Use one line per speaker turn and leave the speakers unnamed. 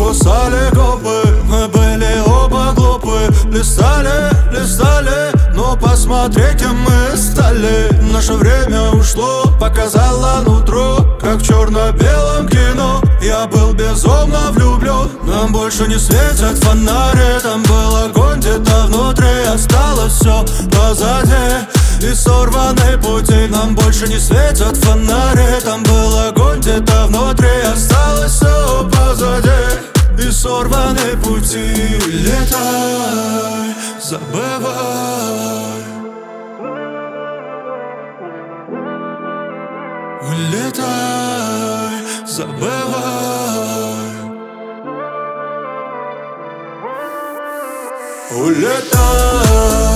кусали губы. Мы были оба глупы. Листали, листали, но посмотреть мы стали. Наше время ушло, показало нутро, как в черно-белом кино. Я был безумно влюблен. Нам больше не светят фонари. Там был огонь где-то внутри. Осталось все позади и сорваны пути. Нам больше не светят фонари. Там был огонь где-то внутри. Осталось все позади и сорваны пути. Улетай, забывай. Улетай, забывай. Улетай.